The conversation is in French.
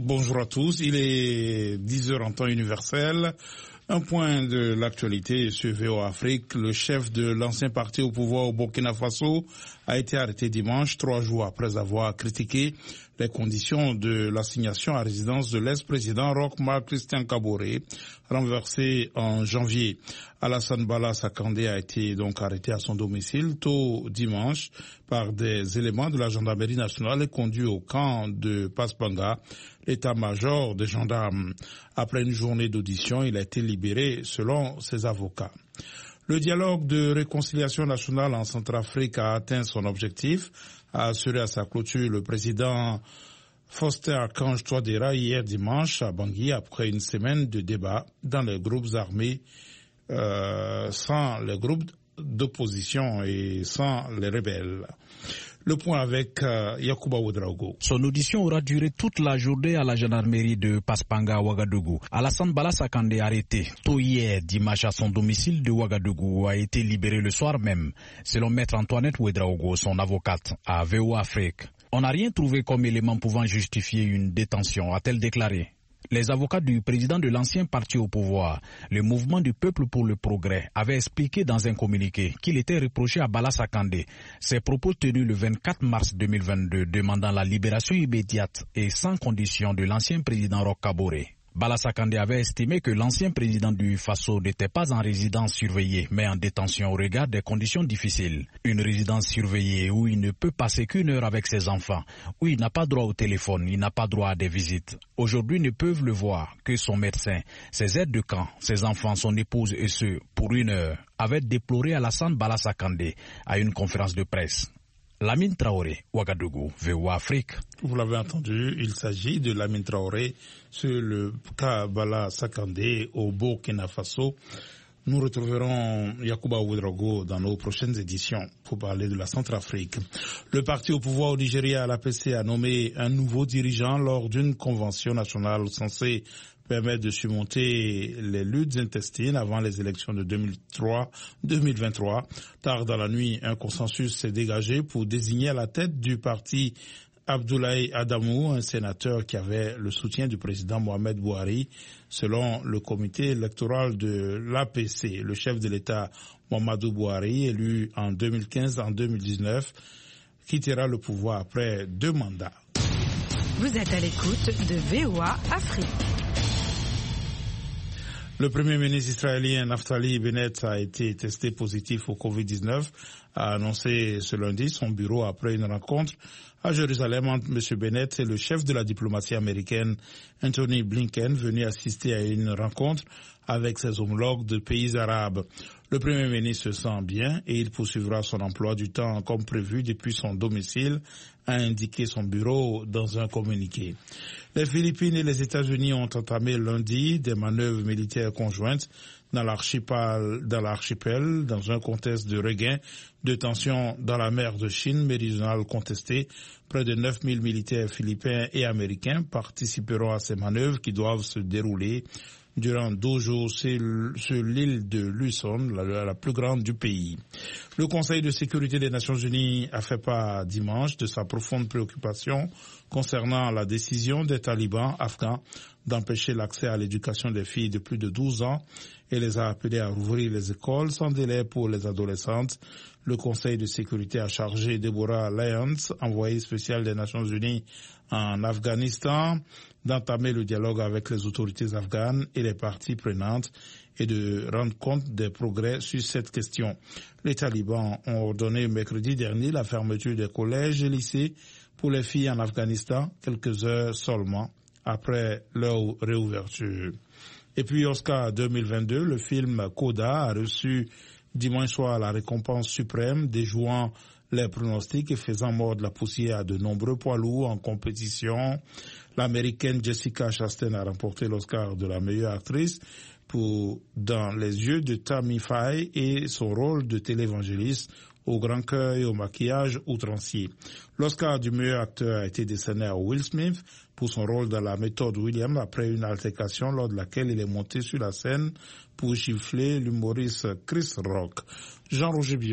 Bonjour à tous, il est 10h en temps universel. Un point de l'actualité sur VOA Afrique. Le chef de l'ancien parti au pouvoir au Burkina Faso a été arrêté dimanche, 3 jours après avoir critiqué les conditions de l'assignation à résidence de l'ex-président Roch Marc Christian Kaboré, renversé en janvier. Alassane Bala Sakandé a été donc arrêté à son domicile tôt dimanche par des éléments de la gendarmerie nationale et conduit au camp de Paspanga, l'état-major des gendarmes. Après une journée d'audition, il a été libéré selon ses avocats. Le dialogue de réconciliation nationale en Centrafrique a atteint son objectif, a assuré à sa clôture le président Faustin Archange Touadéra hier dimanche à Bangui après une semaine de débats dans les groupes armés sans les groupes d'opposition et sans les rebelles. Le point avec Yacouba Ouedraogo. Son audition aura duré toute la journée à la gendarmerie de Paspanga à Ouagadougou. Alassane Bala Sakandé, arrêté tôt hier dimanche à son domicile de Ouagadougou, a été libéré le soir même, selon maître Antoinette Ouedraogo, son avocate, à VOA Afrique. On n'a rien trouvé comme élément pouvant justifier une détention, a-t-elle déclaré. Les avocats du président de l'ancien parti au pouvoir, le mouvement du peuple pour le progrès, avaient expliqué dans un communiqué qu'il était reproché à Bala Sakandé ses propos tenus le 24 mars 2022 demandant la libération immédiate et sans condition de l'ancien président Roch Kaboré. Bala Sakandé avait estimé que l'ancien président du Faso n'était pas en résidence surveillée, mais en détention au regard des conditions difficiles. Une résidence surveillée où il ne peut passer qu'une heure avec ses enfants, où il n'a pas droit au téléphone, il n'a pas droit à des visites. Aujourd'hui, ne peuvent le voir que son médecin, ses aides de camp, ses enfants, son épouse et ceux, pour une heure, avaient déploré Alassane Bala Sakandé à une conférence de presse. Lamine Traoré, Ouagadougou, VOA Afrique. Vous l'avez entendu, il s'agit de Lamine Traoré sur le cas Bala Sakandé au Burkina Faso. Nous retrouverons Yacouba Ouedraogo dans nos prochaines éditions pour parler de la Centrafrique. Le parti au pouvoir au Nigeria, l'APC, a nommé un nouveau dirigeant lors d'une convention nationale censée permettre de surmonter les luttes intestines avant les élections de 2023. Tard dans la nuit, un consensus s'est dégagé pour désigner à la tête du parti Abdoulaye Adamou, un sénateur qui avait le soutien du président Mohamed Bouhari, selon le comité électoral de l'APC. Le chef de l'État, Mamadou Bouhari, élu en 2015 en 2019, quittera le pouvoir après 2 mandats. Vous êtes à l'écoute de VOA Afrique. Le premier ministre israélien Naftali Bennett a été testé positif au Covid-19, a annoncé ce lundi son bureau après une rencontre à Jérusalem entre M. Bennett et le chef de la diplomatie américaine Anthony Blinken, venu assister à une rencontre avec ses homologues de pays arabes. Le premier ministre se sent bien et il poursuivra son emploi du temps comme prévu depuis son domicile, a indiqué son bureau dans un communiqué. Les Philippines et les États-Unis ont entamé lundi des manœuvres militaires conjointes dans l'archipel dans un contexte de regain de tensions dans la mer de Chine méridionale contestée. Près de 9000 militaires philippins et américains participeront à ces manœuvres qui doivent se dérouler durant 12 jours sur l'île de Luzon, la plus grande du pays. Le Conseil de sécurité des Nations Unies a fait part dimanche de sa profonde préoccupation concernant la décision des talibans afghans d'empêcher l'accès à l'éducation des filles de plus de 12 ans et les a appelés à rouvrir les écoles sans délai pour les adolescentes. Le Conseil de sécurité a chargé Deborah Lyons, envoyée spéciale des Nations Unies en Afghanistan, d'entamer le dialogue avec les autorités afghanes et les parties prenantes et de rendre compte des progrès sur cette question. Les talibans ont ordonné mercredi dernier la fermeture des collèges et lycées pour les filles en Afghanistan, quelques heures seulement après leur réouverture. Et puis Oscar 2022, le film Coda a reçu dimanche soir la récompense suprême, déjouant les pronostics et faisant mordre la poussière à de nombreux poids lourds en compétition. L'américaine Jessica Chastain a remporté l'Oscar de la meilleure actrice pour Dans les yeux de Tammy Faye et son rôle de télévangéliste au grand cœur et au maquillage outrancier. L'Oscar du meilleur acteur a été décerné à Will Smith pour son rôle dans La méthode William après une altercation lors de laquelle il est monté sur la scène pour gifler l'humoriste Chris Rock. Jean-Roger